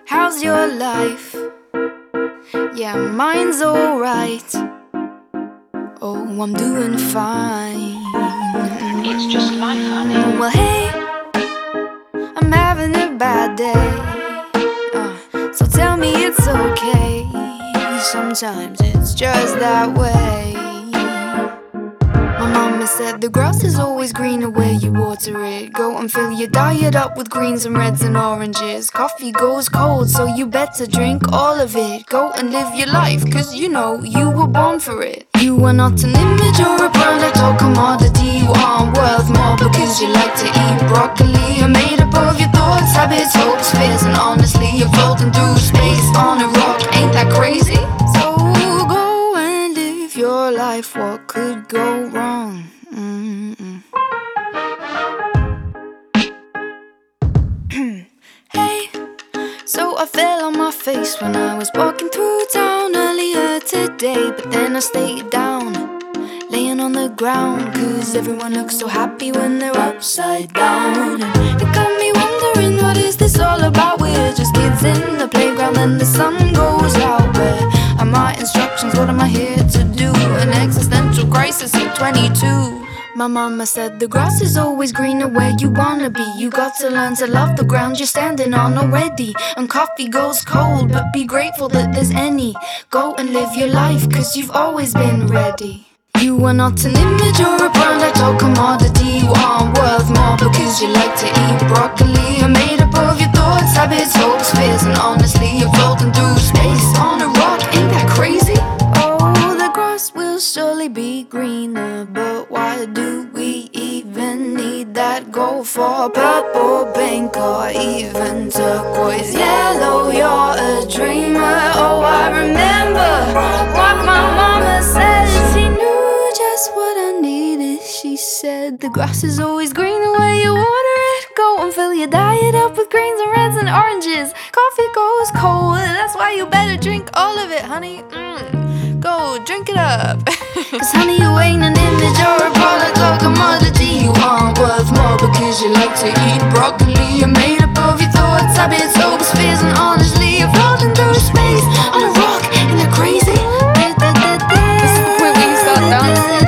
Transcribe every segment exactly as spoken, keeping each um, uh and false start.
How's your life? Yeah, mine's alright. Oh, I'm doing fine. It's just life, honey. Well, hey, I'm having a bad day. uh, So tell me it's okay. Sometimes it's just that way. My mama said the grass is always greener where you water it. Go and fill your diet up with greens and reds and oranges. Coffee goes cold, so you better drink all of it. Go and live your life, cause you know you were born for it. You are not an image or a product or commodity. You aren't worth more because you like to eat broccoli. You're made up of your thoughts, habits, hopes, fears, and honestly you're floating through space on a rock. Ain't that crazy? So go and live your life. What could go wrong? Mm-mm. Hey, so I fell on my face when I was walking through town earlier today. But then I stayed down, laying on the ground, cause everyone looks so happy when they're upside down. And it got me wondering, what is this all about? We're just kids in the playground and the sun goes out. Where are my instructions? What am I here to do? An existential crisis at twenty-two. My mama said the grass is always greener where you wanna be. You got to learn to love the ground you're standing on already. And coffee goes cold, but be grateful that there's any. Go and live your life, cause you've always been ready. You are not an image or a product or commodity. You aren't worth more because you like to eat broccoli. You're made up of your thoughts, habits, hopes, fears, and honestly you're floating through space on a rock. Ain't that crazy? Oh, the grass will surely be greener, but why do we even need that gold for purple, pink, or even turquoise yellow? You're a dreamer. Oh, I remember what my mama said. She knew just what I needed. She said the grass is always greener where you water it. Go and fill your diet up with greens and reds and oranges. Coffee goes cold, that's why you better drink all of it, honey. Mm. Go, drink it up. Cause honey, you ain't an image or a product or commodity. You aren't worth more because you like to eat broccoli. You're made up of your thoughts, habits, hopes, fears, and honestly you're floating through space on a rock. Ain't that crazy? This is the point where you start dancing.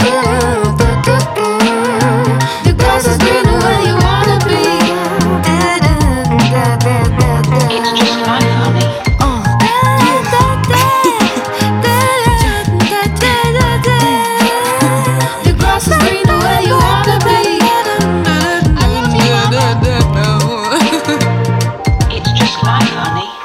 The grass is greener where you wanna be. It's just life, honey. The grass is greener where you wanna be. It's just life, honey.